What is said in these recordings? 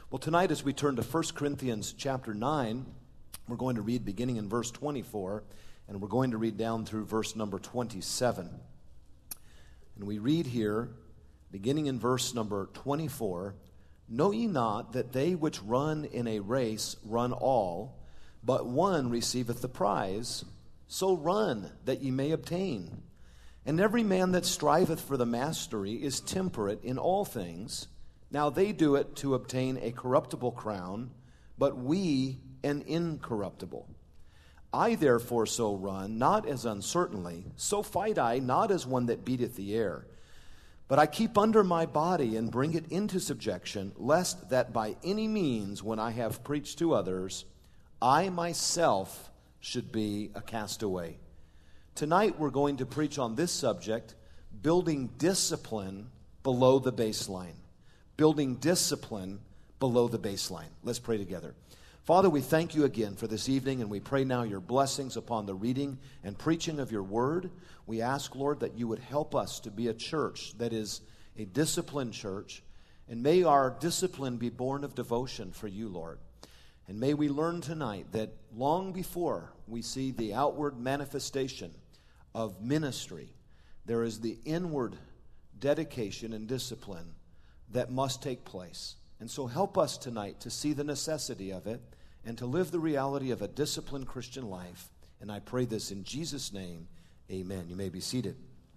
Well, tonight as we turn to 1 Corinthians chapter 9, we're going to read beginning in verse 24, and we're going to read down through verse number 27. And we read here, beginning in verse number 24, "Know ye not that they which run in a race run all, but one receiveth the prize? So run, that ye may obtain. And every man that striveth for the mastery is temperate in all things. Now they do it to obtain a corruptible crown, but we an incorruptible. I therefore so run, not as uncertainly, so fight I, not as one that beateth the air. But I keep under my body and bring it into subjection, lest that by any means, when I have preached to others, I myself should be a castaway." Tonight we're going to preach on this subject, building discipline below the baseline. Building discipline below the baseline. Let's pray together. Father, we thank you again for this evening, and we pray now your blessings upon the reading and preaching of your word. We ask, Lord, that you would help us to be a church that is a disciplined church, and may our discipline be born of devotion for you, Lord. And may we learn tonight that long before we see the outward manifestation of ministry, there is the inward dedication and discipline that must take place. And so help us tonight to see the necessity of it and to live the reality of a disciplined Christian life. And I pray this in Jesus' name, amen. You may be seated.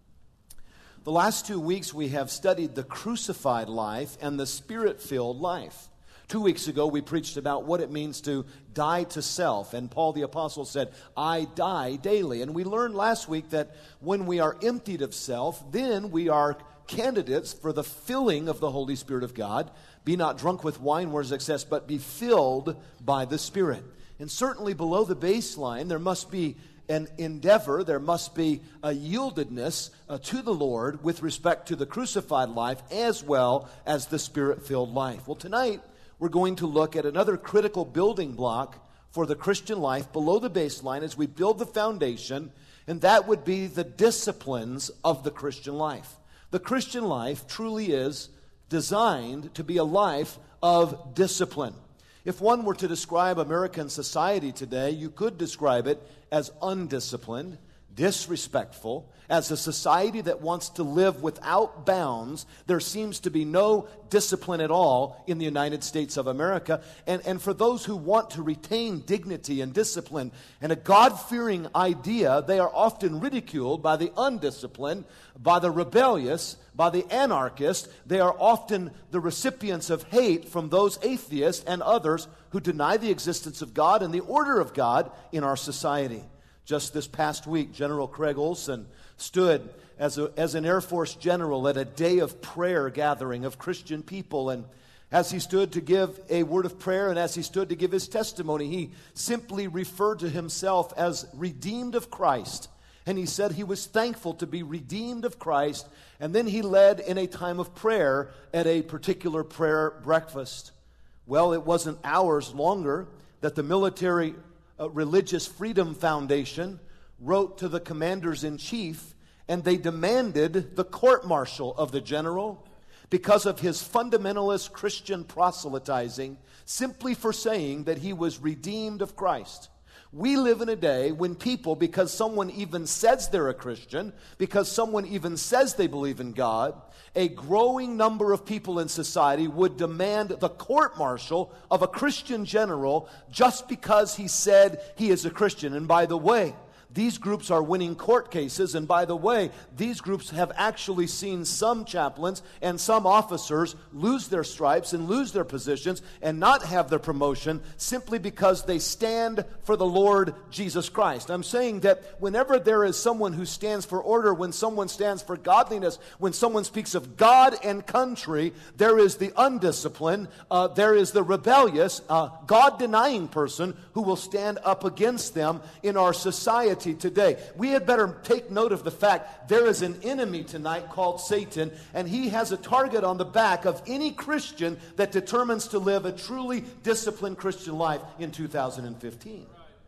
The last 2 weeks we have studied the crucified life and the spirit-filled life. 2 weeks ago, we preached about what it means to die to self. And Paul the Apostle said, I die daily. And we learned last week that when we are emptied of self, then we are candidates for the filling of the Holy Spirit of God. Be not drunk with wine where is excess, but be filled by the Spirit. And certainly below the baseline, there must be an endeavor, there must be a yieldedness to the Lord with respect to the crucified life as well as the Spirit-filled life. Well, tonight, we're going to look at another critical building block for the Christian life below the baseline as we build the foundation, and that would be the disciplines of the Christian life. The Christian life truly is designed to be a life of discipline. If one were to describe American society today, you could describe it as undisciplined, disrespectful. As a society that wants to live without bounds, there seems to be no discipline at all in the United States of America. And for those who want to retain dignity and discipline and a God-fearing idea, they are often ridiculed by the undisciplined, by the rebellious, by the anarchist. They are often the recipients of hate from those atheists and others who deny the existence of God and the order of God in our society. Just this past week, General Craig Olson stood as an Air Force general at a day of prayer gathering of Christian people. And as he stood to give a word of prayer and as he stood to give his testimony, he simply referred to himself as redeemed of Christ. And he said he was thankful to be redeemed of Christ. And then he led in a time of prayer at a particular prayer breakfast. Well, it wasn't hours longer that the military Religious Freedom Foundation wrote to the commanders-in-chief, and they demanded the court-martial of the general because of his fundamentalist Christian proselytizing, simply for saying that he was redeemed of Christ. We live in a day when people, because someone even says they're a Christian, because someone even says they believe in God, a growing number of people in society would demand the court-martial of a Christian general just because he said he is a Christian. And by the way, these groups are winning court cases, and by the way, these groups have actually seen some chaplains and some officers lose their stripes and lose their positions and not have their promotion simply because they stand for the Lord Jesus Christ. I'm saying that whenever there is someone who stands for order, when someone stands for godliness, when someone speaks of God and country, there is the undisciplined, there is the rebellious, God-denying person who will stand up against them in our society today. We had better take note of the fact there is an enemy tonight called Satan, and he has a target on the back of any Christian that determines to live a truly disciplined Christian life in 2015.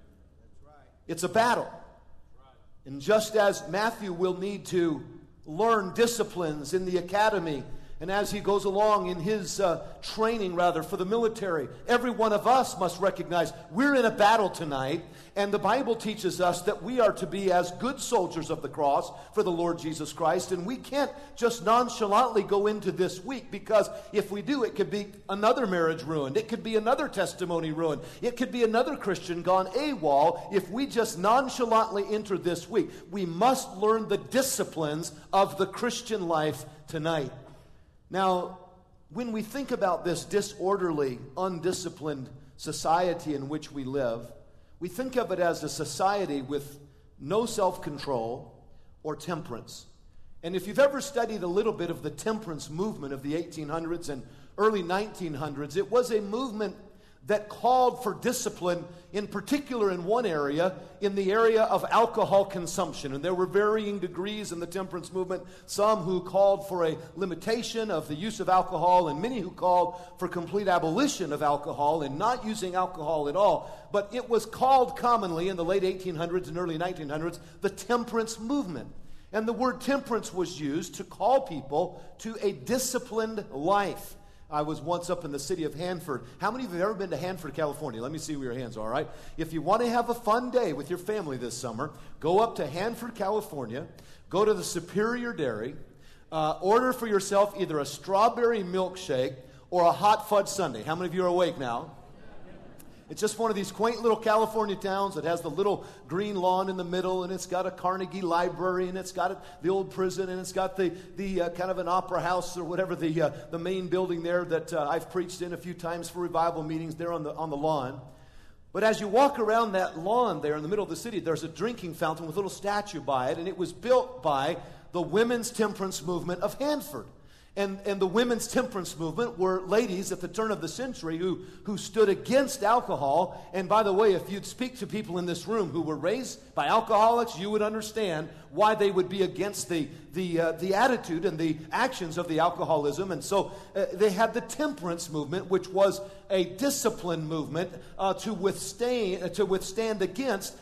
It's a battle. And just as Matthew will need to learn disciplines in the academy And as he goes along in his training, for the military, every one of us must recognize we're in a battle tonight. And the Bible teaches us that we are to be as good soldiers of the cross for the Lord Jesus Christ. And we can't just nonchalantly go into this week, because if we do, it could be another marriage ruined. It could be another testimony ruined. It could be another Christian gone AWOL if we just nonchalantly enter this week. We must learn the disciplines of the Christian life tonight. Now, when we think about this disorderly, undisciplined society in which we live, we think of it as a society with no self-control or temperance. And if you've ever studied a little bit of the temperance movement of the 1800s and early 1900s, it was a movement that called for discipline, in particular in one area, in the area of alcohol consumption. And there were varying degrees in the temperance movement, some who called for a limitation of the use of alcohol, and many who called for complete abolition of alcohol and not using alcohol at all. But it was called commonly in the late 1800s and early 1900s the temperance movement. And the word temperance was used to call people to a disciplined life. I was once up in the city of Hanford. How many of you have ever been to Hanford, California? Let me see where your hands are, all right? If you want to have a fun day with your family this summer, go up to Hanford, California, go to the Superior Dairy, order for yourself either a strawberry milkshake or a hot fudge sundae. How many of you are awake now? It's just one of these quaint little California towns that has the little green lawn in the middle, and it's got a Carnegie Library, and it's got the old prison, and it's got the kind of an opera house or whatever, the main building there that I've preached in a few times for revival meetings there on the lawn. But as you walk around that lawn there in the middle of the city, there's a drinking fountain with a little statue by it, and it was built by the Women's Temperance Movement of Hanford. And the women's temperance movement were ladies at the turn of the century who stood against alcohol. And by the way, if you'd speak to people in this room who were raised by alcoholics, you would understand why they would be against the attitude and the actions of the alcoholism. And so they had the temperance movement, which was a discipline movement to withstand against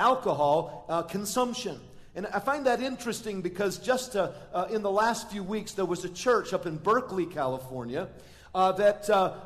alcohol consumption. And I find that interesting because just in the last few weeks, there was a church up in Berkeley, California, that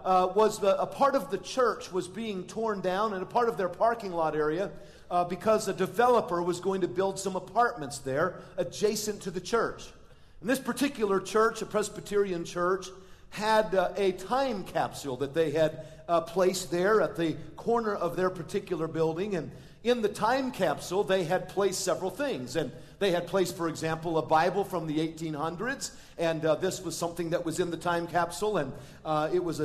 was a part of the church was being torn down, and a part of their parking lot area because a developer was going to build some apartments there adjacent to the church. And this particular church, a Presbyterian church, had a time capsule that they had placed there at the corner of their particular building. And in the time capsule, they had placed several things. And they had placed, for example, a Bible from the 1800s. And this was something that was in the time capsule. And it was an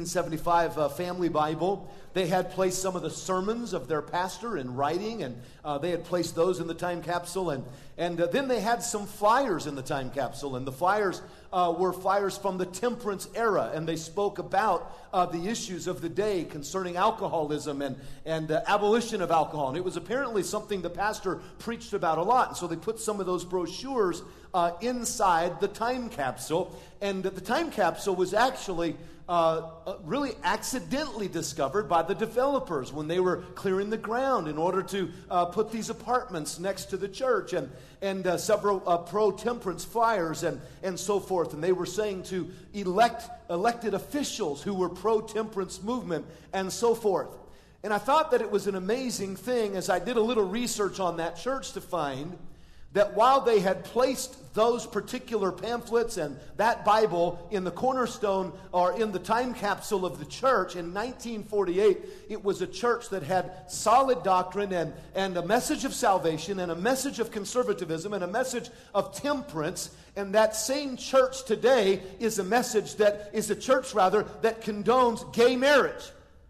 1875 family Bible. They had placed some of the sermons of their pastor in writing. And they had placed those in the time capsule. And then they had some flyers in the time capsule. And the flyers were flyers from the temperance era. And they spoke about the issues of the day concerning alcoholism and abolition of alcohol. And it was apparently something the pastor preached about a lot. And so they put some of those brochures inside the time capsule. And the time capsule was actually really accidentally discovered by the developers when they were clearing the ground in order to put these apartments next to the church, and several pro-temperance flyers and so forth. And they were saying to elected officials who were pro-temperance movement and so forth. And I thought that it was an amazing thing as I did a little research on that church to find that while they had placed those particular pamphlets and that Bible in the cornerstone or in the time capsule of the church in 1948, it was a church that had solid doctrine and a message of salvation and a message of conservatism and a message of temperance. And that same church today is a church that condones gay marriage.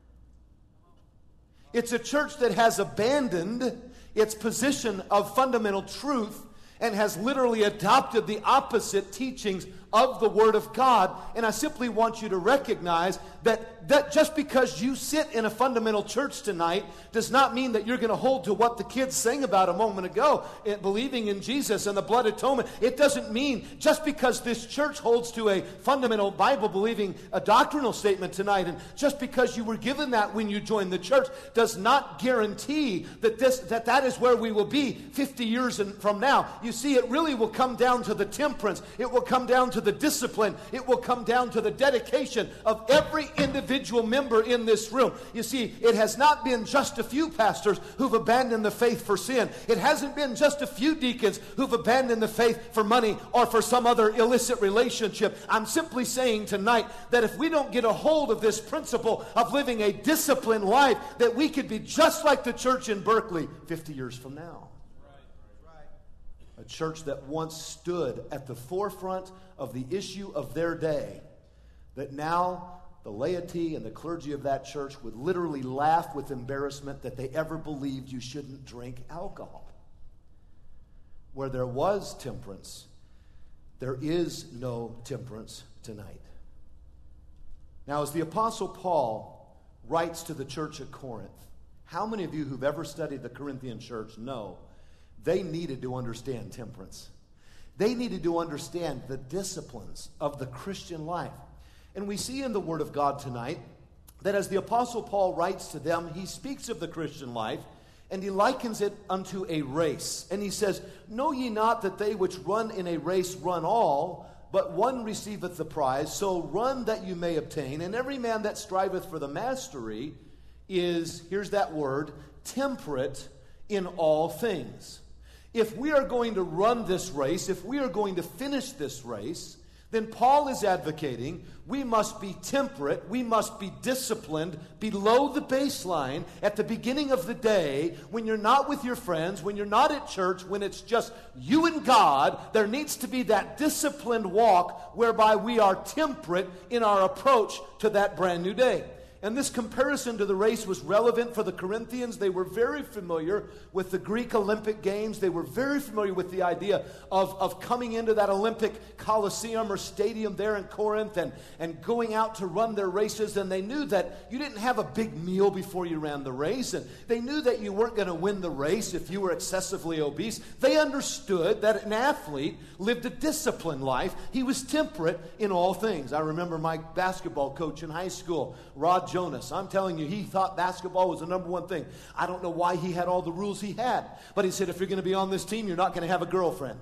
It's a church that has abandoned its position of fundamental truth and has literally adopted the opposite teachings of the Word of God. And I simply want you to recognize that just because you sit in a fundamental church tonight does not mean that you're going to hold to what the kids sang about a moment ago, believing in Jesus and the blood atonement. It doesn't mean just because this church holds to a fundamental Bible-believing doctrinal statement tonight, and just because you were given that when you joined the church does not guarantee that is where we will be 50 years from now. You see, it really will come down to the temperance. It will come down to to the discipline. It will come down to the dedication of every individual member in this room. You see, it has not been just a few pastors who've abandoned the faith for sin. It hasn't been just a few deacons who've abandoned the faith for money or for some other illicit relationship. I'm simply saying tonight that if we don't get a hold of this principle of living a disciplined life, that we could be just like the church in Berkeley 50 years from now. A church that once stood at the forefront of the issue of their day, that now the laity and the clergy of that church would literally laugh with embarrassment that they ever believed you shouldn't drink alcohol. Where there was temperance, there is no temperance tonight. Now, as the Apostle Paul writes to the church at Corinth, how many of you who've ever studied the Corinthian church know they needed to understand temperance? They needed to understand the disciplines of the Christian life. And we see in the Word of God tonight that as the Apostle Paul writes to them, he speaks of the Christian life and he likens it unto a race. And he says, "Know ye not that they which run in a race run all, but one receiveth the prize? So run that you may obtain. And every man that striveth for the mastery is," here's that word, "temperate in all things." If we are going to run this race, if we are going to finish this race, then Paul is advocating we must be temperate, we must be disciplined below the baseline at the beginning of the day, when you're not with your friends, when you're not at church, when it's just you and God. There needs to be that disciplined walk whereby we are temperate in our approach to that brand new day. And this comparison to the race was relevant for the Corinthians. They were very familiar with the Greek Olympic Games. They were very familiar with the idea of coming into that Olympic Coliseum or stadium there in Corinth and going out to run their races. And they knew that you didn't have a big meal before you ran the race. And they knew that you weren't going to win the race if you were excessively obese. They understood that an athlete lived a disciplined life. He was temperate in all things. I remember my basketball coach in high school, Rod Jonas. I'm telling you, he thought basketball was the number one thing. I don't know why he had all the rules he had, but he said, if you're going to be on this team, you're not going to have a girlfriend.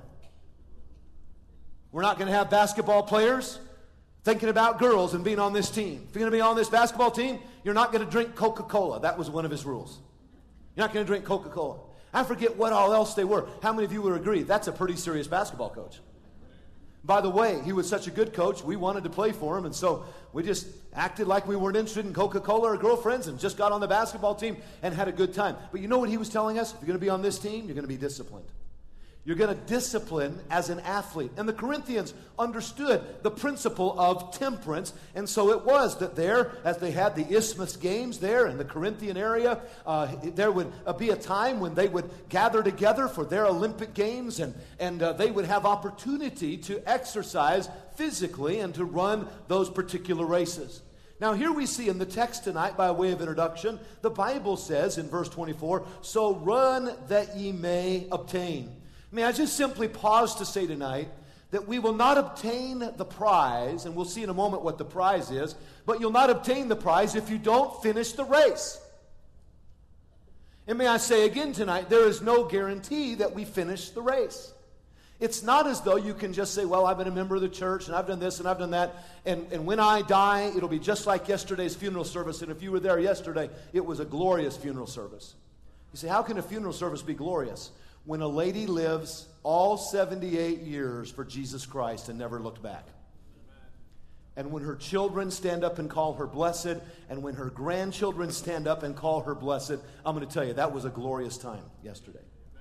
We're not going to have basketball players thinking about girls and being on this team. If you're going to be on this basketball team, you're not going to drink Coca-Cola. That was one of his rules. You're not going to drink Coca-Cola. I forget what all else they were. How many of you would agree that's a pretty serious basketball coach? By the way, he was such a good coach, we wanted to play for him, and so we just acted like we weren't interested in Coca-Cola or girlfriends and just got on the basketball team and had a good time. But you know what he was telling us? If you're going to be on this team, you're going to be disciplined. You're going to discipline as an athlete. And the Corinthians understood the principle of temperance. And so it was that there, as they had the Isthmus Games there in the Corinthian area, there would be a time when they would gather together for their Olympic Games. And they would have opportunity to exercise physically and to run those particular races. Now here we see in the text tonight, by way of introduction, the Bible says in verse 24, "So run that ye may obtain." May I just simply pause to say tonight that we will not obtain the prize, and we'll see in a moment what the prize is, but you'll not obtain the prize if you don't finish the race. And may I say again tonight, there is no guarantee that we finish the race. It's not as though you can just say, well, I've been a member of the church, and I've done this, and I've done that, and when I die, it'll be just like yesterday's funeral service, and if you were there yesterday, it was a glorious funeral service. You say, how can a funeral service be glorious? When a lady lives all 78 years for Jesus Christ and never looked back. And when her children stand up and call her blessed, and when her grandchildren stand up and call her blessed, I'm going to tell you, that was a glorious time yesterday.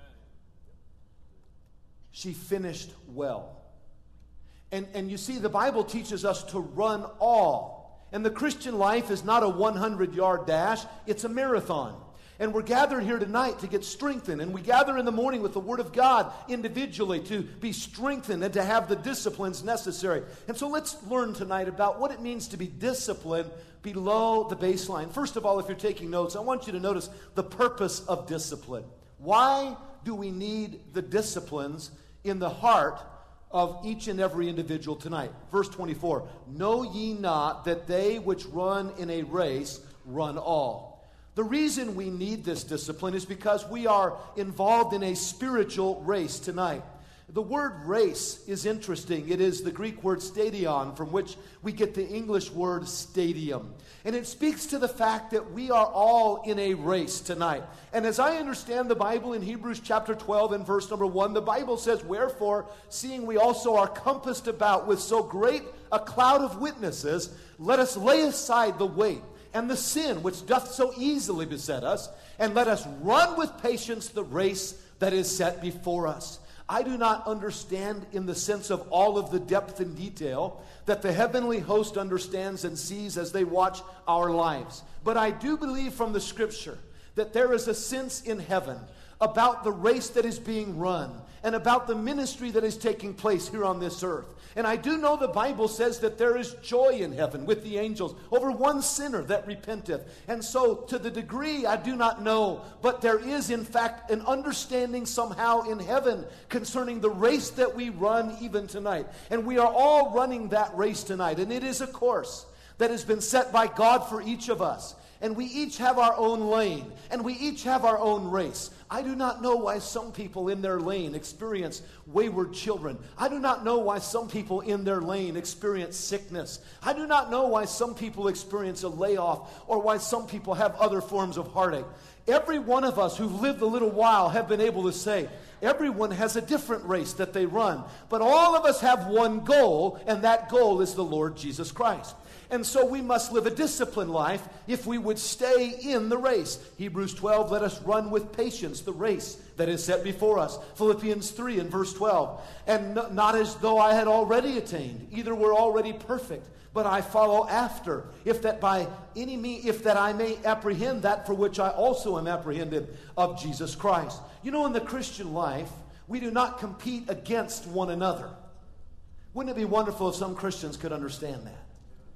She finished well. And you see, the Bible teaches us to run all. And the Christian life is not a 100-yard dash, it's a marathon. And we're gathered here tonight to get strengthened. And we gather in the morning with the Word of God individually to be strengthened and to have the disciplines necessary. And so let's learn tonight about what it means to be disciplined below the baseline. First of all, if you're taking notes, I want you to notice the purpose of discipline. Why do we need the disciplines in the heart of each and every individual tonight? Verse 24, "Know ye not that they which run in a race run all?" The reason we need this discipline is because we are involved in a spiritual race tonight. The word race is interesting. It is the Greek word stadion, from which we get the English word stadium. And it speaks to the fact that we are all in a race tonight. And as I understand the Bible in Hebrews chapter 12 and verse number 1, the Bible says, "Wherefore, seeing we also are compassed about with so great a cloud of witnesses, let us lay aside the weight and the sin which doth so easily beset us, and let us run with patience the race that is set before us." I do not understand in the sense of all of the depth and detail that the heavenly host understands and sees as they watch our lives. But I do believe from the Scripture that there is a sense in heaven about the race that is being run and about the ministry that is taking place here on this earth. And I do know the Bible says that there is joy in heaven with the angels over one sinner that repenteth. And so to the degree I do not know, but there is in fact an understanding somehow in heaven concerning the race that we run even tonight. And we are all running that race tonight. And it is a course that has been set by God for each of us. And we each have our own lane, and we each have our own race. I do not know why some people in their lane experience wayward children. I do not know why some people in their lane experience sickness. I do not know why some people experience a layoff or why some people have other forms of heartache. Every one of us who've lived a little while have been able to say, everyone has a different race that they run. But all of us have one goal, and that goal is the Lord Jesus Christ. And so we must live a disciplined life if we would stay in the race. Hebrews 12, let us run with patience the race that is set before us. Philippians 3 and verse 12, and not as though I had already attained, either were already perfect, but I follow after, if that I may apprehend that for which I also am apprehended of Jesus Christ. You know, in the Christian life, we do not compete against one another. Wouldn't it be wonderful if some Christians could understand that?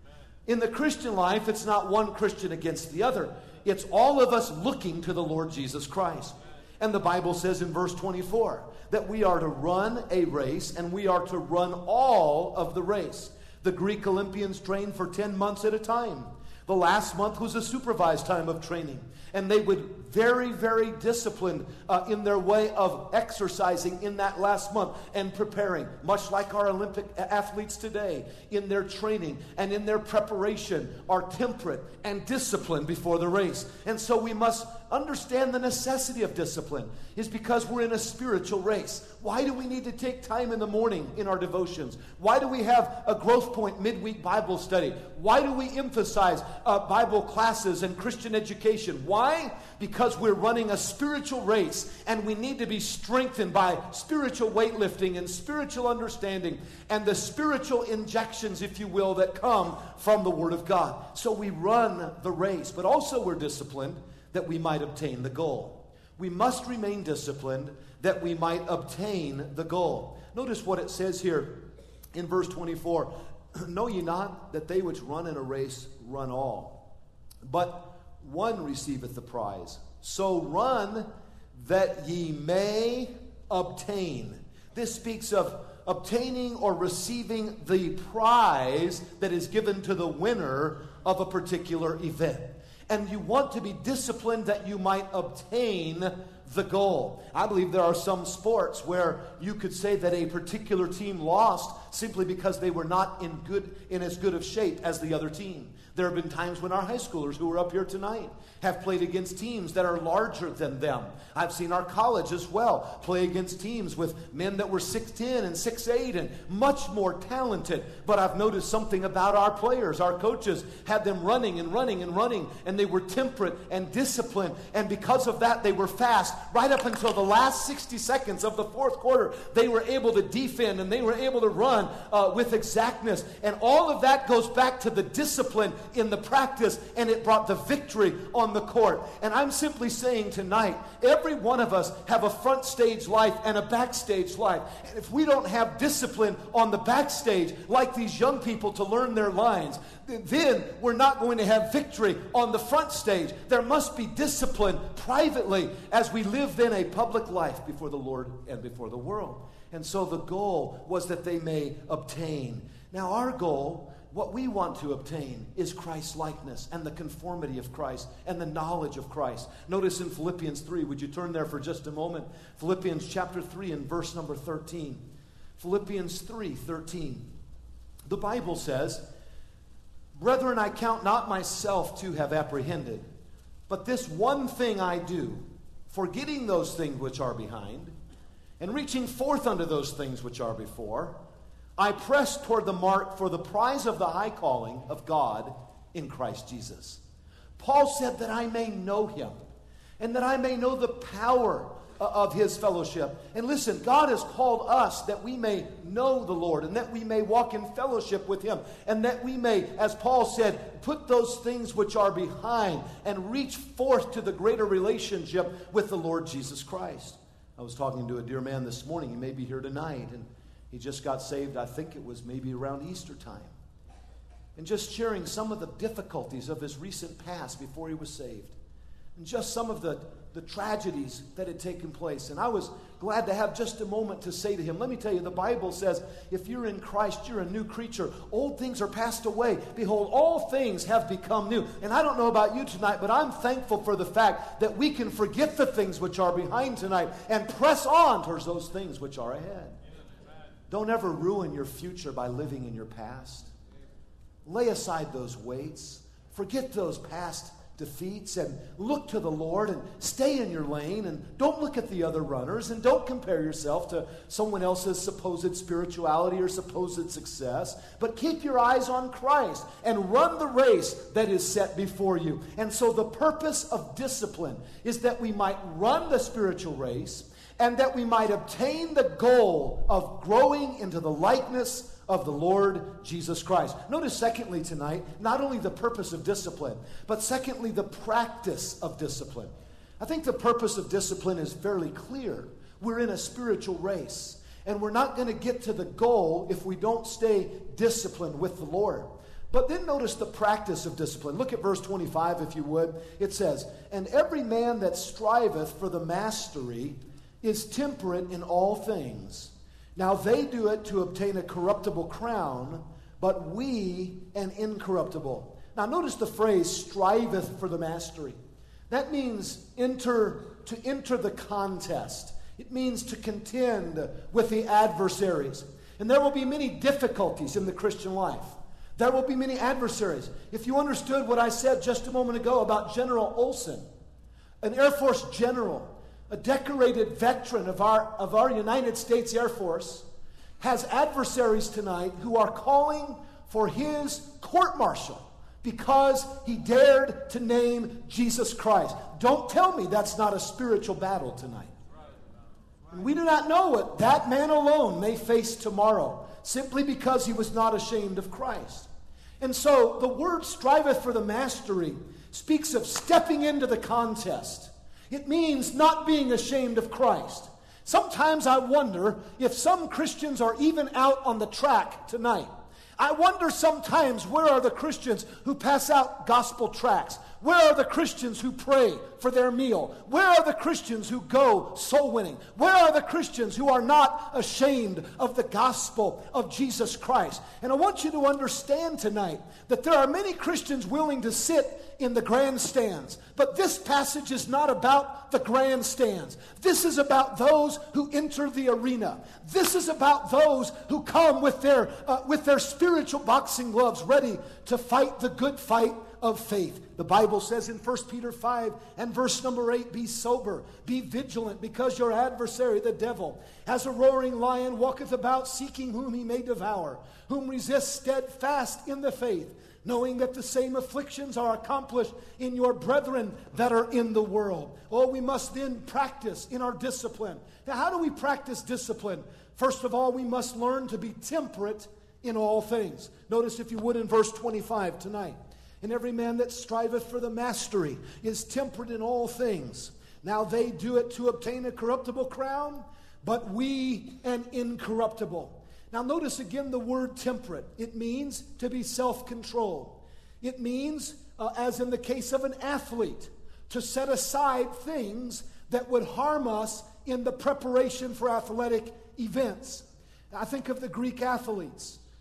In the Christian life, it's not one Christian against the other. It's all of us looking to the Lord Jesus Christ. And the Bible says in verse 24 that we are to run a race, and we are to run all of the race. The Greek Olympians trained for 10 months at a time. The last month was a supervised time of training. And they would very, very disciplined in their way of exercising in that last month and preparing, much like our Olympic athletes today, in their training and in their preparation are temperate and disciplined before the race. And so we must understand the necessity of discipline is because we're in a spiritual race. Why do we need to take time in the morning in our devotions? Why do we have a Growth Point midweek Bible study? Why do we emphasize Bible classes and Christian education? Why? Because we're running a spiritual race, and we need to be strengthened by spiritual weightlifting and spiritual understanding and the spiritual injections, if you will, that come from the Word of God. So we run the race, but also we're disciplined that we might obtain the goal. We must remain disciplined that we might obtain the goal. Notice what it says here in verse 24. Know ye not that they which run in a race run all, but one receiveth the prize. So run that ye may obtain. This speaks of obtaining or receiving the prize that is given to the winner of a particular event. And you want to be disciplined that you might obtain the goal. I believe there are some sports where you could say that a particular team lost simply because they were not in as good of shape as the other team. There have been times when our high schoolers who are up here tonight have played against teams that are larger than them. I've seen our college as well play against teams with men that were 6'10 and 6'8 and much more talented. But I've noticed something about our players. Our coaches had them running and running and running, and they were temperate and disciplined. And because of that, they were fast. Right up until the last 60 seconds of the fourth quarter, they were able to defend and they were able to run with exactness. And all of that goes back to the discipline in the practice, and it brought the victory on the court. And I'm simply saying tonight, every one of us have a front stage life and a backstage life. And if we don't have discipline on the backstage, like these young people to learn their lines, then we're not going to have victory on the front stage. There must be discipline privately as we live then a public life before the Lord and before the world. And so the goal was that they may obtain. Now our goal what we want to obtain is Christ's likeness and the conformity of Christ and the knowledge of Christ. Notice in Philippians 3, would you turn there for just a moment? Philippians chapter 3 and verse number 13. Philippians 3:13. The Bible says, "Brethren, I count not myself to have apprehended, but this one thing I do, forgetting those things which are behind, and reaching forth unto those things which are before, I press toward the mark for the prize of the high calling of God in Christ Jesus." Paul said that I may know him, and that I may know the power of his fellowship. And listen, God has called us that we may know the Lord, and that we may walk in fellowship with him, and that we may, as Paul said, put those things which are behind and reach forth to the greater relationship with the Lord Jesus Christ. I was talking to a dear man this morning. He may be here tonight, and he just got saved. I think it was maybe around Easter time. And just sharing some of the difficulties of his recent past before he was saved. And just some of the tragedies that had taken place. And I was glad to have just a moment to say to him, let me tell you, the Bible says, if you're in Christ, you're a new creature. Old things are passed away. Behold, all things have become new. And I don't know about you tonight, but I'm thankful for the fact that we can forget the things which are behind tonight and press on towards those things which are ahead. Don't ever ruin your future by living in your past. Lay aside those weights. Forget those past defeats and look to the Lord and stay in your lane, and don't look at the other runners, and don't compare yourself to someone else's supposed spirituality or supposed success, but keep your eyes on Christ and run the race that is set before you. And so the purpose of discipline is that we might run the spiritual race and that we might obtain the goal of growing into the likeness of the Lord Jesus Christ. Notice secondly tonight, not only the purpose of discipline, but secondly the practice of discipline. I think the purpose of discipline is fairly clear. We're in a spiritual race, and we're not going to get to the goal if we don't stay disciplined with the Lord. But then notice the practice of discipline. Look at verse 25 if you would. It says, "And every man that striveth for the mastery is temperate in all things. Now they do it to obtain a corruptible crown, but we an incorruptible." Now notice the phrase, striveth for the mastery. That means to enter the contest. It means to contend with the adversaries. And there will be many difficulties in the Christian life. There will be many adversaries. If you understood what I said just a moment ago about General Olson, an Air Force general, a decorated veteran of our United States Air Force, has adversaries tonight who are calling for his court-martial because he dared to name Jesus Christ. Don't tell me that's not a spiritual battle tonight. And we do not know what that man alone may face tomorrow, simply because he was not ashamed of Christ. And so the word striveth for the mastery speaks of stepping into the contest. It means not being ashamed of Christ. Sometimes I wonder if some Christians are even out on the track tonight. I wonder sometimes, where are the Christians who pass out gospel tracts? Where are the Christians who pray for their meal? Where are the Christians who go soul winning? Where are the Christians who are not ashamed of the gospel of Jesus Christ? And I want you to understand tonight that there are many Christians willing to sit in the grandstands. But this passage is not about the grandstands. This is about those who enter the arena. This is about those who come with their spiritual boxing gloves ready to fight the good fight of faith. The Bible says in 1 Peter 5 and verse number 8, "Be sober, be vigilant, because your adversary, the devil, as a roaring lion, walketh about seeking whom he may devour, whom resist steadfast in the faith, knowing that the same afflictions are accomplished in your brethren that are in the world." Oh, we must then practice in our discipline. Now, how do we practice discipline? First of all, we must learn to be temperate in all things. Notice, if you would, in verse 25 tonight. "And every man that striveth for the mastery is temperate in all things. Now they do it to obtain a corruptible crown, but we an incorruptible." Now notice again the word temperate. It means to be self-controlled. It means, as in the case of an athlete, to set aside things that would harm us in the preparation for athletic events. I think of the Greek athletes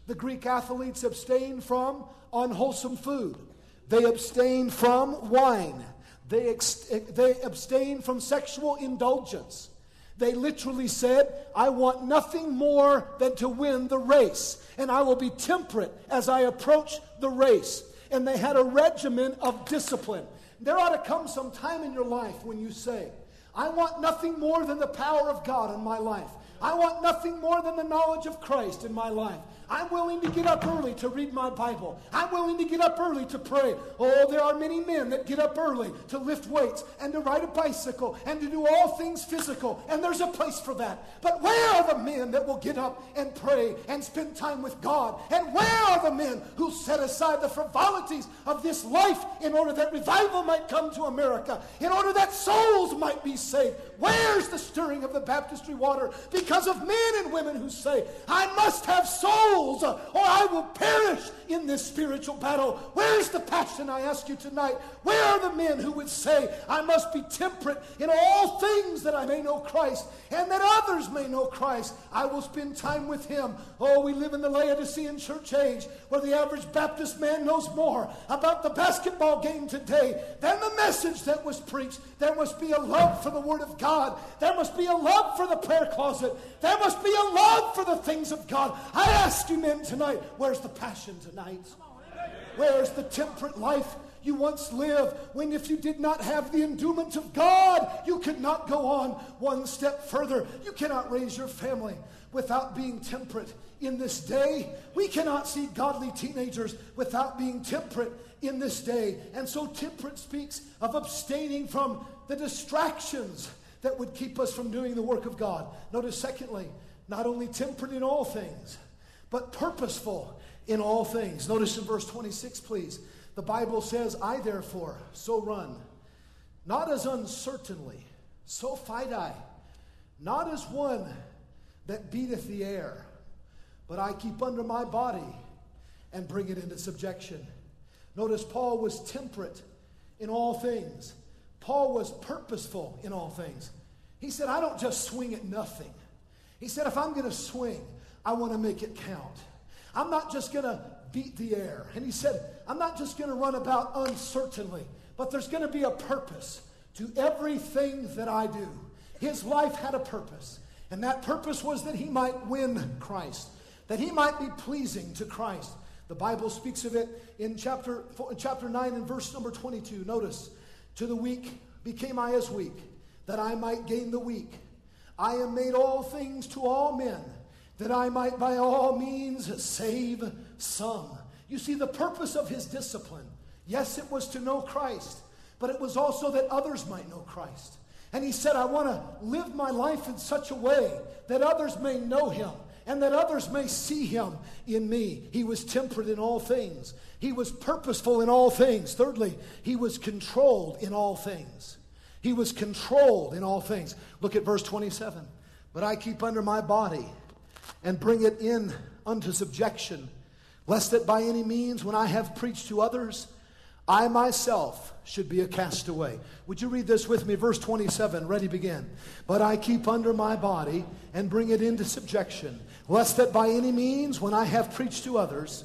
The Greek athletes abstained from unwholesome food. They abstained from wine. They abstained from sexual indulgence. They literally said, I want nothing more than to win the race, and I will be temperate as I approach the race. And they had a regimen of discipline. There ought to come some time in your life when you say, I want nothing more than the power of God in my life. I want nothing more than the knowledge of Christ in my life. I'm willing to get up early to read my Bible. I'm willing to get up early to pray. Oh, there are many men that get up early to lift weights and to ride a bicycle and to do all things physical. And there's a place for that. But where are the men that will get up and pray and spend time with God? And where are the men who set aside the frivolities of this life in order that revival might come to America, in order that souls might be saved? Where's the stirring of the baptistry water? Because of men and women who say, I must have souls or I will perish in this spiritual battle. Where's the passion, I ask you tonight? Where are the men who would say, I must be temperate in all things that I may know Christ and that others may know Christ? I will spend time with Him. Oh, we live in the Laodicean church age where the average Baptist man knows more about the basketball game today than the message that was preached. There must be a love for the Word of God. There must be a love for the prayer closet. There must be a love for the things of God. I ask you men tonight, where's the passion tonight? Where's the temperate life you once lived, when if you did not have the endowment of God, you could not go on one step further. You cannot raise your family without being temperate. In this day, we cannot see godly teenagers without being temperate in this day. And so temperate speaks of abstaining from the distractions that would keep us from doing the work of God. Notice secondly, not only temperate in all things, but purposeful in all things. Notice in verse 26, please. The Bible says, I therefore so run, not as uncertainly, so fight I, not as one that beateth the air, but I keep under my body and bring it into subjection. Notice Paul was temperate in all things. Paul was purposeful in all things. He said, I don't just swing at nothing. He said, if I'm going to swing, I want to make it count. I'm not just going to beat the air. And he said, I'm not just going to run about uncertainly, but there's going to be a purpose to everything that I do. His life had a purpose, and that purpose was that he might win Christ, that he might be pleasing to Christ. The Bible speaks of it in chapter 9 and verse number 22. Notice, to the weak became I as weak, that I might gain the weak. I am made all things to all men, that I might by all means save some. You see, the purpose of his discipline, yes, it was to know Christ, but it was also that others might know Christ. And he said, I want to live my life in such a way that others may know him and that others may see him in me. He was temperate in all things. He was purposeful in all things. Thirdly, he was controlled in all things. He was controlled in all things. Look at verse 27. But I keep under my body and bring it in unto subjection, lest that by any means, when I have preached to others, I myself should be a castaway. Would you read this with me? Verse 27, ready, begin. But I keep under my body and bring it into subjection, lest that by any means, when I have preached to others,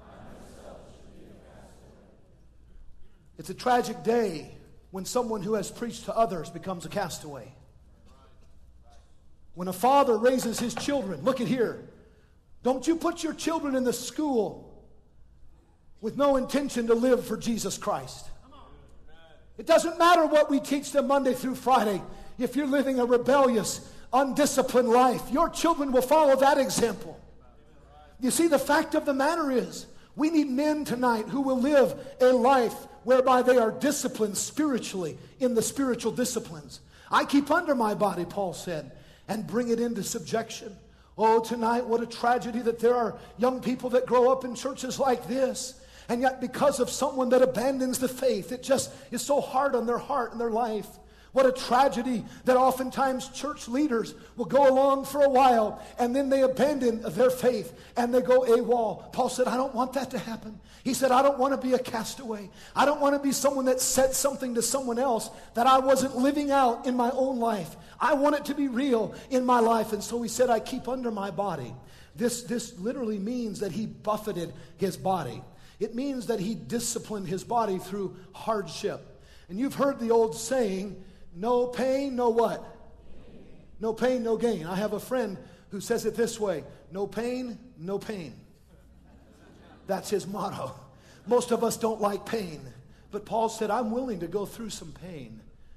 it's a tragic day when someone who has preached to others becomes a castaway. When a father raises his children, look at here. Don't you put your children in the school with no intention to live for Jesus Christ. It doesn't matter what we teach them Monday through Friday. If you're living a rebellious, undisciplined life, your children will follow that example. You see, the fact of the matter is, we need men tonight who will live a life whereby they are disciplined spiritually in the spiritual disciplines. I keep under my body, Paul said, and bring it into subjection. Oh, tonight, what a tragedy that there are young people that grow up in churches like this, and yet because of someone that abandons the faith, it just is so hard on their heart and their life. What a tragedy that oftentimes church leaders will go along for a while and then they abandon their faith and they go AWOL. Paul said, I don't want that to happen. He said, I don't want to be a castaway. I don't want to be someone that said something to someone else that I wasn't living out in my own life. I want it to be real in my life. And so he said, I keep under my body. This literally means that he buffeted his body. It means that he disciplined his body through hardship. And you've heard the old saying, no pain, no what? No pain, no gain. I have a friend who says it this way, no pain, no pain. That's his motto. Most of us don't like pain. But Paul said, I'm willing to go through some pain.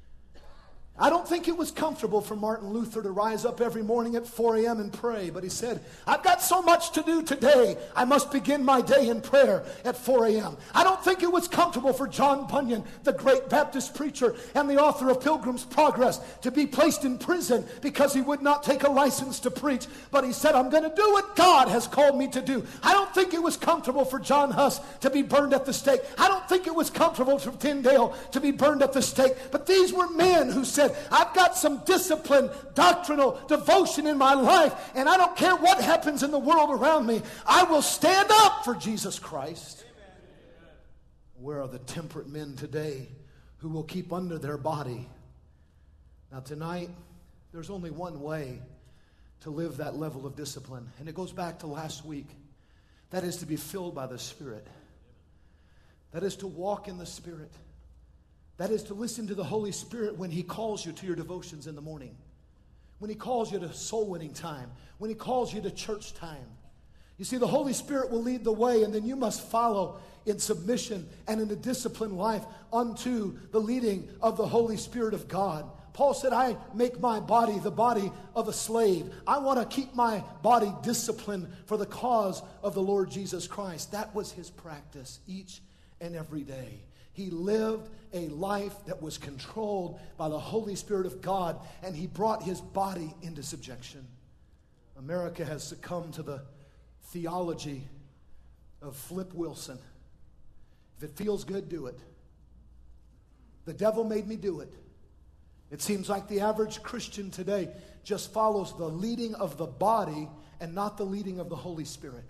I don't think it was comfortable for Martin Luther to rise up every morning at 4 a.m. and pray, but he said, I've got so much to do today, I must begin my day in prayer at 4 a.m. I don't think it was comfortable for John Bunyan, the great Baptist preacher and the author of Pilgrim's Progress, to be placed in prison because he would not take a license to preach, but he said, I'm going to do what God has called me to do. I don't think it was comfortable for John Huss to be burned at the stake. I don't think it was comfortable for Tyndale to be burned at the stake, but these were men who said, I've got some discipline, doctrinal devotion in my life, and I don't care what happens in the world around me. I will stand up for Jesus Christ. Where are the temperate men today who will keep under their body? Now tonight, there's only one way to live that level of discipline, and it goes back to last week. That is to be filled by the Spirit. That is to walk in the Spirit. That is to listen to the Holy Spirit when He calls you to your devotions in the morning. When He calls you to soul winning time. When He calls you to church time. You see, the Holy Spirit will lead the way, and then you must follow in submission and in a disciplined life unto the leading of the Holy Spirit of God. Paul said, I make my body the body of a slave. I want to keep my body disciplined for the cause of the Lord Jesus Christ. That was his practice each and every day. He lived a life that was controlled by the Holy Spirit of God, and he brought his body into subjection. America has succumbed to the theology of Flip Wilson. If it feels good, do it. The devil made me do it. It seems like the average Christian today just follows the leading of the body and not the leading of the Holy Spirit.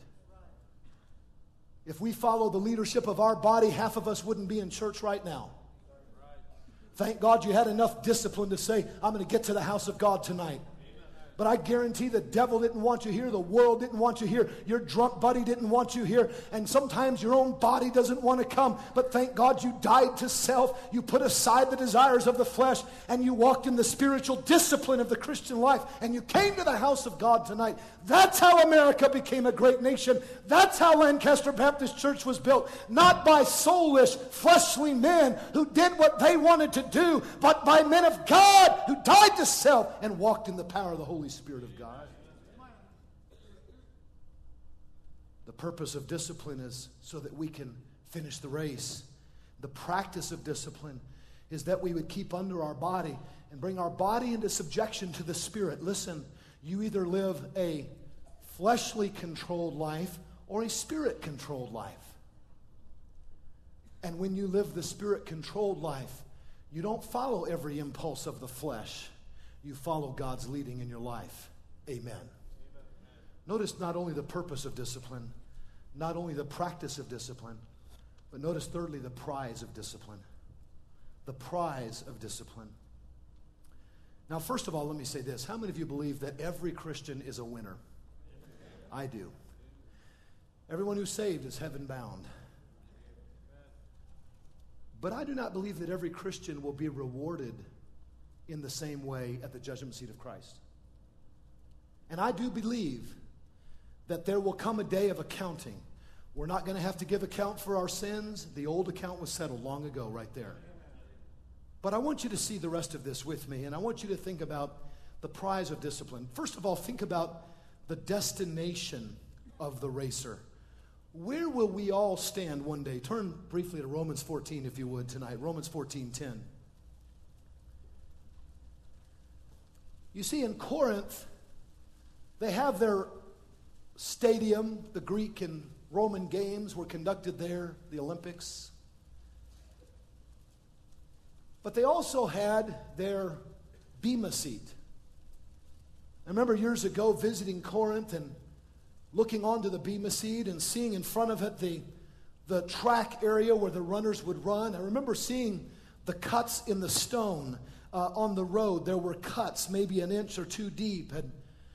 If we follow the leadership of our body, half of us wouldn't be in church right now. Thank God you had enough discipline to say, I'm going to get to the house of God tonight. But I guarantee the devil didn't want you here. The world didn't want you here. Your drunk buddy didn't want you here. And sometimes your own body doesn't want to come. But thank God you died to self. You put aside the desires of the flesh. And you walked in the spiritual discipline of the Christian life. And you came to the house of God tonight. That's how America became a great nation. That's how Lancaster Baptist Church was built. Not by soulish, fleshly men who did what they wanted to do, but by men of God who died to self and walked in the power of the Holy Spirit of God. The purpose of discipline is so that we can finish the race. The practice of discipline is that we would keep under our body and bring our body into subjection to the Spirit. Listen, you either live a fleshly controlled life or a spirit controlled life. And when you live the spirit controlled life, you don't follow every impulse of the flesh. You follow God's leading in your life. Amen. Notice not only the purpose of discipline, not only the practice of discipline, but notice thirdly the prize of discipline. The prize of discipline. Now, first of all, let me say this. How many of you believe that every Christian is a winner? I do. Everyone who's saved is heaven bound. But I do not believe that every Christian will be rewarded in the same way at the judgment seat of Christ. And I do believe that there will come a day of accounting. We're not going to have to give account for our sins. The old account was settled long ago right there. But I want you to see the rest of this with me, and I want you to think about the prize of discipline. First of all, think about the destination of the racer. Where will we all stand one day? Turn briefly to Romans 14, if you would, tonight. Romans 14:10. You see, in Corinth, they have their stadium. The Greek and Roman games were conducted there, the Olympics. But they also had their bema seat. I remember years ago visiting Corinth and looking onto the bema seat and seeing in front of it the track area where the runners would run. I remember seeing the cuts in the stone on the road. There were cuts maybe an inch or two deep. And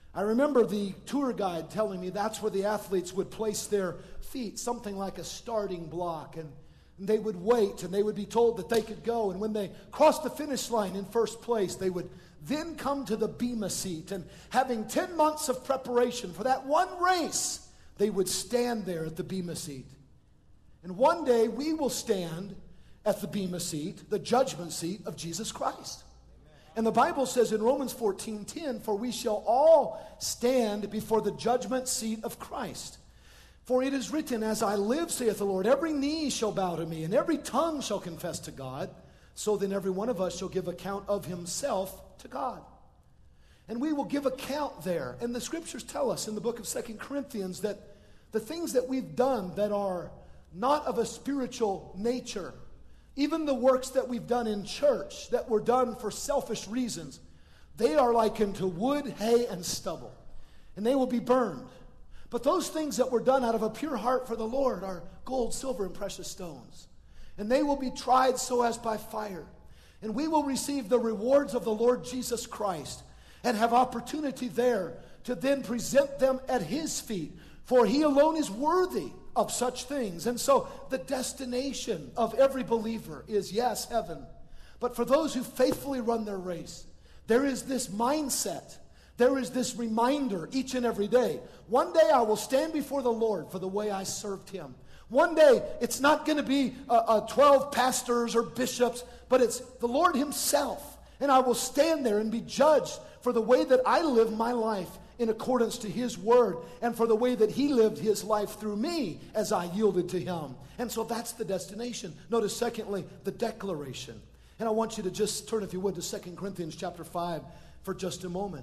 I remember the tour guide telling me that's where the athletes would place their feet, something like a starting block, and they would wait, and they would be told that they could go, and when they crossed the finish line in first place, they would then come to the bema seat, and having 10 months of preparation for that one race, they would stand there at the bema seat. And one day we will stand at the bema seat, the judgment seat of Jesus Christ. And the Bible says in Romans 14:10, "For we shall all stand before the judgment seat of Christ. For it is written, as I live, saith the Lord, every knee shall bow to me, and every tongue shall confess to God. So then every one of us shall give account of himself to God." And we will give account there. And the scriptures tell us in the book of 2 Corinthians that the things that we've done that are not of a spiritual nature, even the works that we've done in church that were done for selfish reasons, they are likened to wood, hay, and stubble, and they will be burned. But those things that were done out of a pure heart for the Lord are gold, silver, and precious stones, and they will be tried so as by fire. And we will receive the rewards of the Lord Jesus Christ and have opportunity there to then present them at his feet, for he alone is worthy of such things. And so the destination of every believer is, yes, heaven. But for those who faithfully run their race, there is this mindset, there is this reminder each and every day. One day I will stand before the Lord for the way I served him. One day it's not going to be 12 pastors or bishops, but it's the Lord himself. And I will stand there and be judged for the way that I live my life in accordance to his word, and for the way that he lived his life through me as I yielded to him. And so that's the destination. Notice, secondly, the declaration. And I want you to just turn, if you would, to 2 Corinthians chapter 5 for just a moment.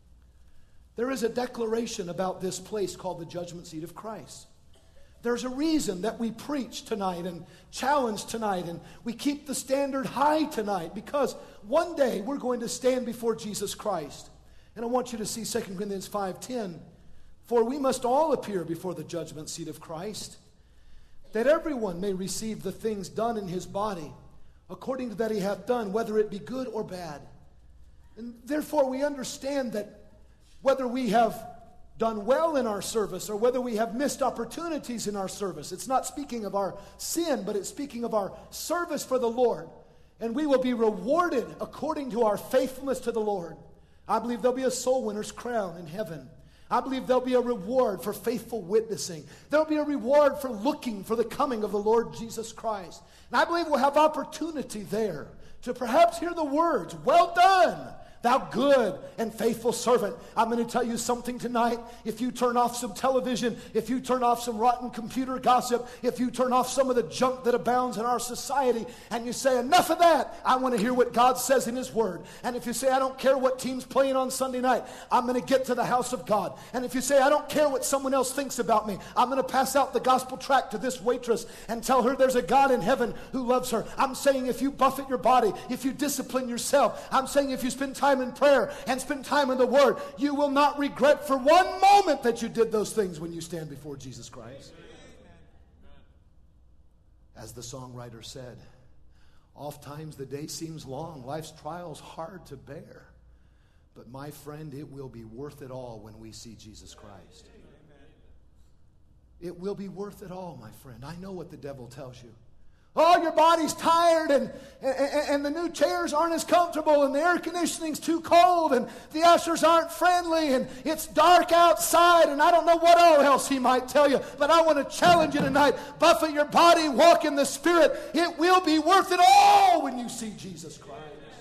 There is a declaration about this place called the judgment seat of Christ. There's a reason that we preach tonight and challenge tonight, and we keep the standard high tonight, because one day we're going to stand before Jesus Christ. And I want you to see 2 Corinthians 5:10. "For we must all appear before the judgment seat of Christ, that everyone may receive the things done in his body, according to that he hath done, whether it be good or bad." And therefore we understand that whether we have done well in our service or whether we have missed opportunities in our service, it's not speaking of our sin, but it's speaking of our service for the Lord. And we will be rewarded according to our faithfulness to the Lord. I believe there'll be a soul winner's crown in heaven. I believe there'll be a reward for faithful witnessing. There'll be a reward for looking for the coming of the Lord Jesus Christ. And I believe we'll have opportunity there to perhaps hear the words, "Well done, thou good and faithful servant." I'm going to tell you something tonight. If you turn off some television, if you turn off some rotten computer gossip, if you turn off some of the junk that abounds in our society, and you say, "Enough of that, I want to hear what God says in his word." And if you say, "I don't care what team's playing on Sunday night, I'm going to get to the house of God." And if you say, "I don't care what someone else thinks about me, I'm going to pass out the gospel tract to this waitress and tell her there's a God in heaven who loves her." I'm saying if you buffet your body, if you discipline yourself, I'm saying if you spend time in prayer and spend time in the word, you will not regret for one moment that you did those things when you stand before Jesus Christ. As the songwriter said, "Oftentimes the day seems long, life's trials hard to bear, but my friend, it will be worth it all when we see Jesus Christ." It will be worth it all, my friend. I know what the devil tells you. Oh, your body's tired, and the new chairs aren't as comfortable, and the air conditioning's too cold, and the ushers aren't friendly, and it's dark outside, and I don't know what all else he might tell you. But I want to challenge you tonight. Buffet your body, walk in the Spirit. It will be worth it all when you see Jesus Christ.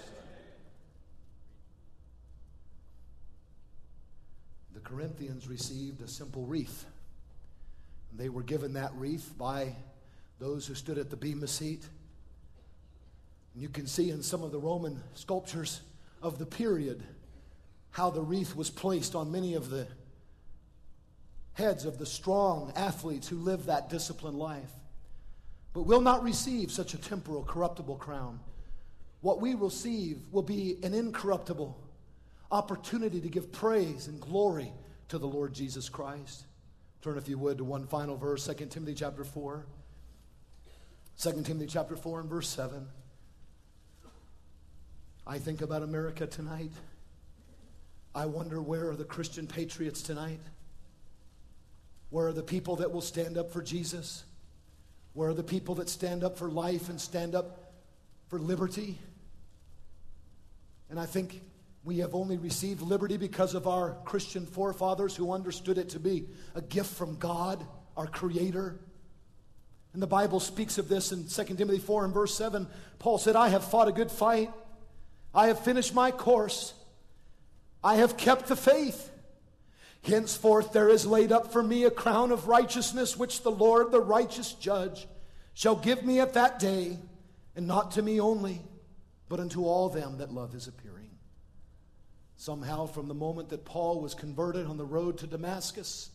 The Corinthians received a simple wreath. They were given that wreath by those who stood at the bema seat. And you can see in some of the Roman sculptures of the period how the wreath was placed on many of the heads of the strong athletes who lived that disciplined life. But we'll not receive such a temporal, corruptible crown. What we receive will be an incorruptible opportunity to give praise and glory to the Lord Jesus Christ. Turn, if you would, to one final verse, 2 Timothy chapter 4. 2 Timothy chapter 4 and verse 7. I think about America tonight. I wonder, where are the Christian patriots tonight? Where are the people that will stand up for Jesus? Where are the people that stand up for life and stand up for liberty? And I think we have only received liberty because of our Christian forefathers who understood it to be a gift from God, our Creator. And the Bible speaks of this in 2 Timothy 4 and verse 7. Paul said, I have fought a good fight. I have finished my course. I have kept the faith. Henceforth there is laid up for me a crown of righteousness, which the Lord, the righteous judge, shall give me at that day, and not to me only, but unto all them that love his appearing. Somehow, from the moment that Paul was converted on the road to Damascus,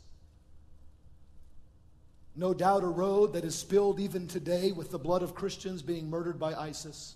no doubt a road that is spilled even today with the blood of Christians being murdered by ISIS.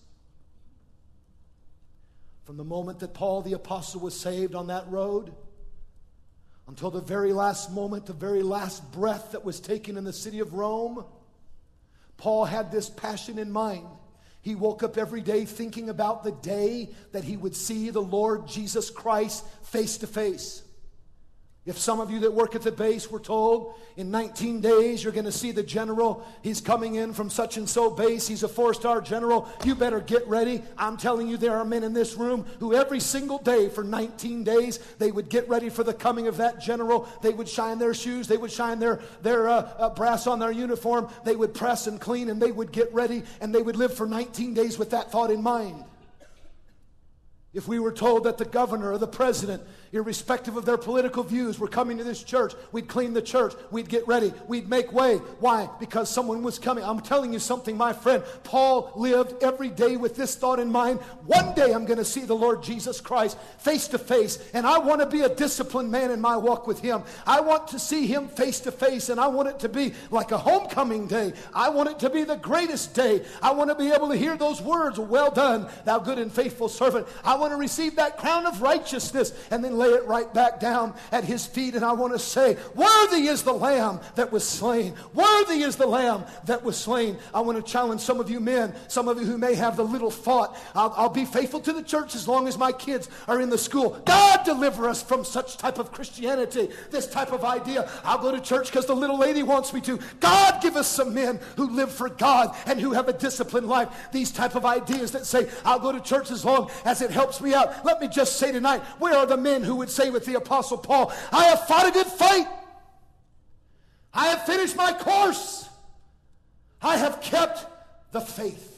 From the moment that Paul the apostle was saved on that road, until the very last moment, the very last breath that was taken in the city of Rome, Paul had this passion in mind. He woke up every day thinking about the day that he would see the Lord Jesus Christ face to face. If some of you that work at the base were told, in 19 days you're going to see the general, he's coming in from such and so base, he's a 4-star general, you better get ready. I'm telling you, there are men in this room who every single day for 19 days, they would get ready for the coming of that general. They would shine their shoes, they would shine their brass on their uniform, they would press and clean, and they would get ready, and they would live for 19 days with that thought in mind. If we were told that the governor or the president, irrespective of their political views, were coming to this church, we'd clean the church, we'd get ready, we'd make way. Why? Because someone was coming. I'm telling you something, my friend. Paul lived every day with this thought in mind. One day I'm going to see the Lord Jesus Christ face to face, and I want to be a disciplined man in my walk with him. I want to see him face to face, and I want it to be like a homecoming day. I want it to be the greatest day. I want to be able to hear those words, well done, thou good and faithful servant. I want to receive that crown of righteousness and then lay it right back down at his feet. And I want to say, worthy is the Lamb that was slain. Worthy is the Lamb that was slain. I want to challenge some of you men, some of you who may have the little thought, I'll be faithful to the church as long as my kids are in the school. God deliver us from such type of Christianity, this type of idea. I'll go to church because the little lady wants me to. God, give us some men who live for God and who have a disciplined life. These type of ideas that say, I'll go to church as long as it helps me out. Let me just say tonight, where are the men who would say with the Apostle Paul, I have fought a good fight. I have finished my course. I have kept the faith.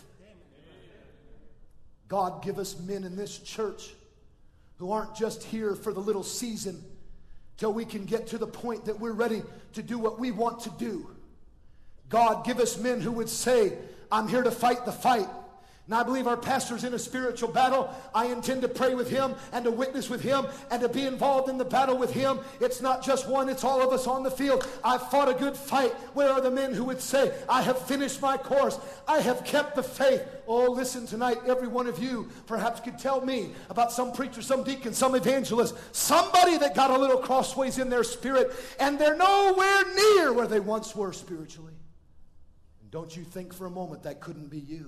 God, give us men in this church who aren't just here for the little season till we can get to the point that we're ready to do what we want to do. God, give us men who would say, I'm here to fight the fight. And I believe our pastor's in a spiritual battle. I intend to pray with him and to witness with him and to be involved in the battle with him. It's not just one, it's all of us on the field. I've fought a good fight. Where are the men who would say, I have finished my course. I have kept the faith. Oh, listen tonight, every one of you perhaps could tell me about some preacher, some deacon, some evangelist, somebody that got a little crossways in their spirit and they're nowhere near where they once were spiritually. And don't you think for a moment that couldn't be you.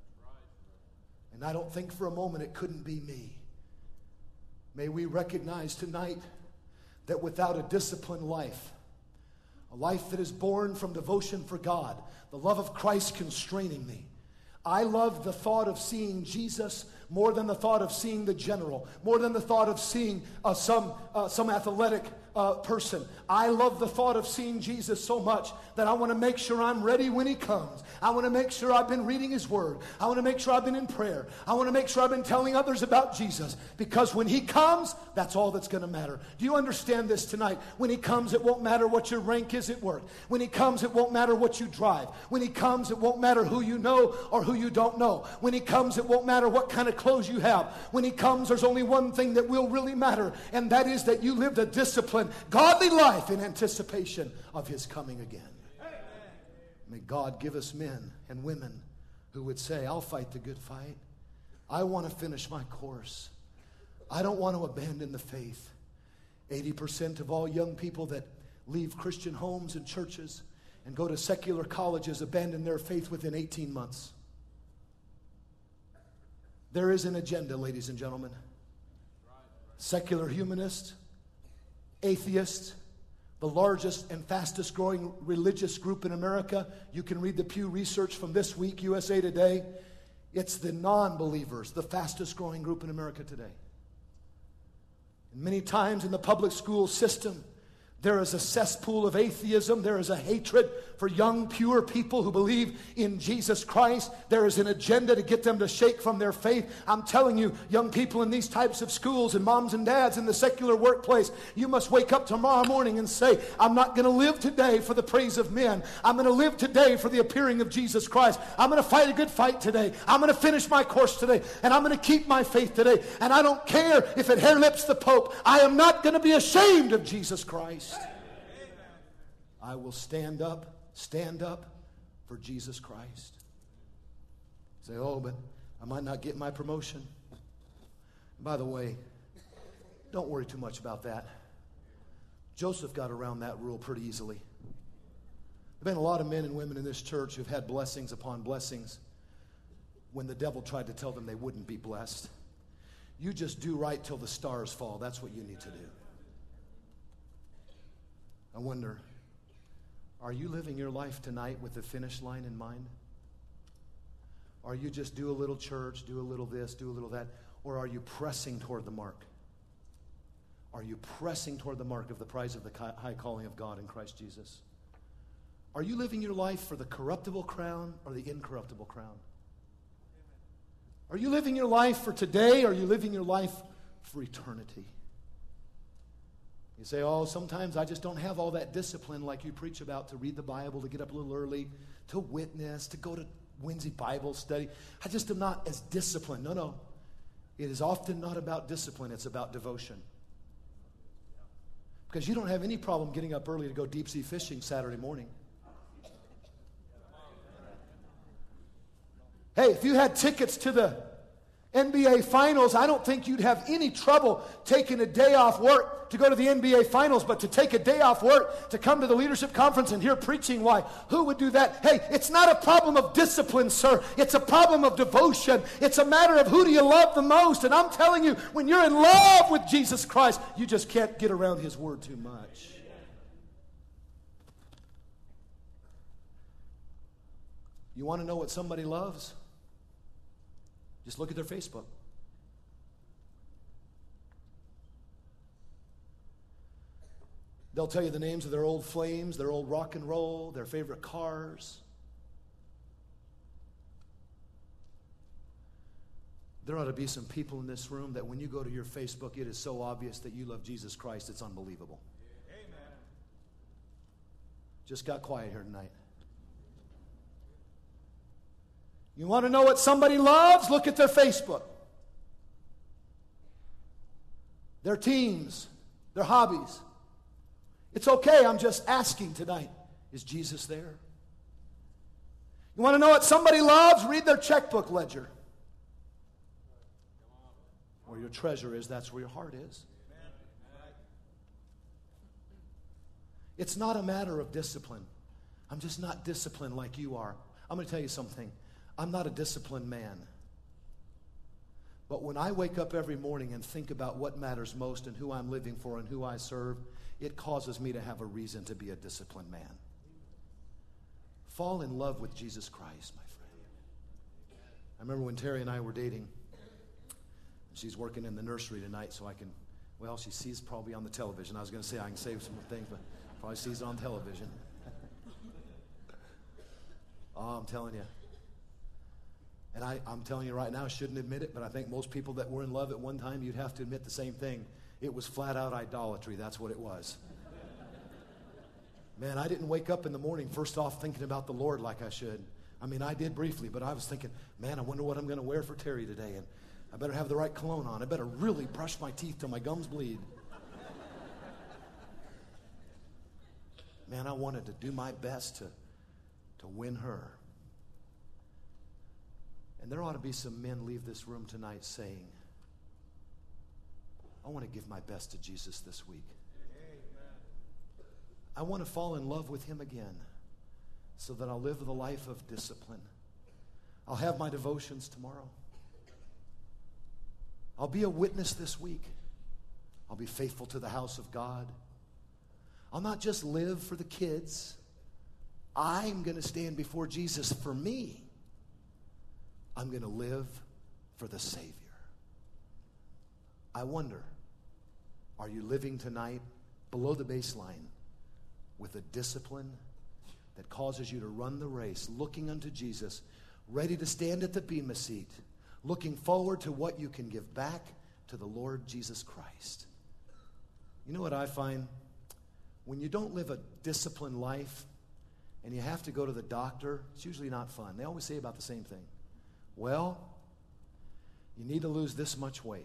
And I don't think for a moment it couldn't be me. May we recognize tonight that without a disciplined life, a life that is born from devotion for God, the love of Christ constraining me, I love the thought of seeing Jesus more than the thought of seeing the general, more than the thought of seeing some athletic person. I love the thought of seeing Jesus so much that I want to make sure I'm ready when he comes. I want to make sure I've been reading his word. I want to make sure I've been in prayer. I want to make sure I've been telling others about Jesus, because when he comes, that's all that's going to matter. Do you understand this tonight? When he comes, it won't matter what your rank is at work. When he comes, it won't matter what you drive. When he comes, it won't matter who you know or who you don't know. When he comes, it won't matter what kind of clothes you have. When he comes, there's only one thing that will really matter, and that is that you lived a disciplined, godly life in anticipation of his coming again. May God give us men and women who would say, I'll fight the good fight. I want to finish my course. I don't want to abandon the faith. 80% of all young people that leave Christian homes and churches and go to secular colleges abandon their faith within 18 months. There is an agenda, ladies and gentlemen. secular humanist, atheist, the largest and fastest growing religious group in America. You can read the Pew Research from this week, USA Today. It's the non-believers, the fastest growing group in America today. And many times in the public school system, there is a cesspool of atheism. There is a hatred for young, pure people who believe in Jesus Christ. There is an agenda to get them to shake from their faith. I'm telling you, young people in these types of schools and moms and dads in the secular workplace, you must wake up tomorrow morning and say, I'm not going to live today for the praise of men. I'm going to live today for the appearing of Jesus Christ. I'm going to fight a good fight today. I'm going to finish my course today. And I'm going to keep my faith today. And I don't care if it hair lips the Pope. I am not going to be ashamed of Jesus Christ. I will stand up for Jesus Christ. Say, oh, but I might not get my promotion. By the way, don't worry too much about that. Joseph got around that rule pretty easily. There have been a lot of men and women in this church who've had blessings upon blessings when the devil tried to tell them they wouldn't be blessed. You just do right till the stars fall. That's what you need to do. I wonder, are you living your life tonight with the finish line in mind? Or you just do a little church, do a little this, do a little that? Or are you pressing toward the mark? Are you pressing toward the mark of the prize of the high calling of God in Christ Jesus? Are you living your life for the corruptible crown or the incorruptible crown? Are you living your life for today or are you living your life for eternity? You say, oh, sometimes I just don't have all that discipline like you preach about to read the Bible, to get up a little early, to witness, to go to Wednesday Bible study. I just am not as disciplined. No. It is often not about discipline. It's about devotion. Because you don't have any problem getting up early to go deep sea fishing Saturday morning. Hey, if you had tickets to the NBA Finals, I don't think you'd have any trouble taking a day off work to go to the NBA Finals, but to take a day off work to come to the leadership conference and hear preaching, why? Who would do that? Hey, it's not a problem of discipline, sir. It's a problem of devotion. It's a matter of who do you love the most. And I'm telling you, when you're in love with Jesus Christ, you just can't get around His Word too much. You want to know what somebody loves? Just look at their Facebook. They'll tell you the names of their old flames, their old rock and roll, their favorite cars. There ought to be some people in this room that when you go to your Facebook, it is so obvious that you love Jesus Christ, it's unbelievable. Amen. Just got quiet here tonight. You want to know what somebody loves? Look at their Facebook. Their teams, their hobbies. It's okay, I'm just asking tonight, is Jesus there? You want to know what somebody loves? Read their checkbook ledger. Where your treasure is, that's where your heart is. It's not a matter of discipline. I'm just not disciplined like you are. I'm going to tell you something. I'm not a disciplined man. But when I wake up every morning and think about what matters most and who I'm living for and who I serve, it causes me to have a reason to be a disciplined man. Fall in love with Jesus Christ, my friend. I remember when Terry and I were dating. She's working in the nursery tonight, so I can, well, she sees probably on the television. I was going to say I can save some things, but probably sees it on television. Oh, I'm telling you. And I'm telling you right now, I shouldn't admit it, but I think most people that were in love at one time, you'd have to admit the same thing. It was flat out idolatry. That's what it was. Man, I didn't wake up in the morning first off thinking about the Lord like I should. I mean, I did briefly, but I was thinking, man, I wonder what I'm going to wear for Terry today. And I better have the right cologne on. I better really brush my teeth till my gums bleed. Man, I wanted to do my best to win her. And there ought to be some men leave this room tonight saying, I want to give my best to Jesus this week. Amen. I want to fall in love with Him again so that I'll live the life of discipline. I'll have my devotions tomorrow. I'll be a witness this week. I'll be faithful to the house of God. I'll not just live for the kids. I'm going to stand before Jesus for me. I'm going to live for the Savior. I wonder, are you living tonight below the baseline with a discipline that causes you to run the race, looking unto Jesus, ready to stand at the bema seat, looking forward to what you can give back to the Lord Jesus Christ? You know what I find? When you don't live a disciplined life and you have to go to the doctor, it's usually not fun. They always say about the same thing. Well, you need to lose this much weight.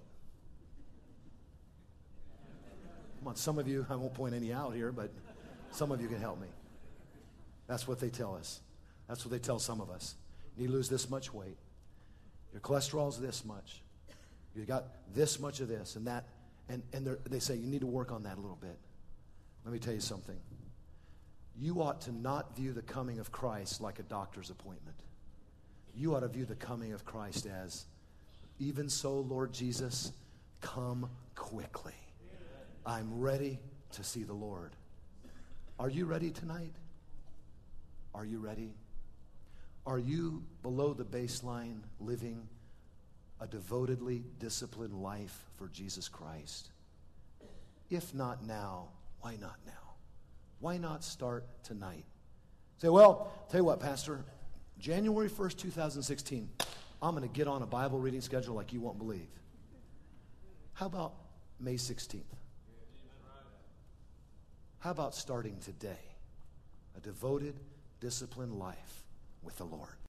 Come on, some of you, I won't point any out here, but some of you can help me. That's what they tell us. That's what they tell some of us. You need to lose this much weight. Your cholesterol's this much. You got this much of this and that. And they say you need to work on that a little bit. Let me tell you something. You ought to not view the coming of Christ like a doctor's appointment. You ought to view the coming of Christ as, even so, Lord Jesus, come quickly. I'm ready to see the Lord. Are you ready tonight? Are you ready? Are you below the baseline living a devotedly disciplined life for Jesus Christ? If not now, why not now? Why not start tonight? Say, well, tell you what, Pastor, January 1st, 2016, I'm going to get on a Bible reading schedule like you won't believe. How about May 16th? How about starting today? A devoted, disciplined life with the Lord.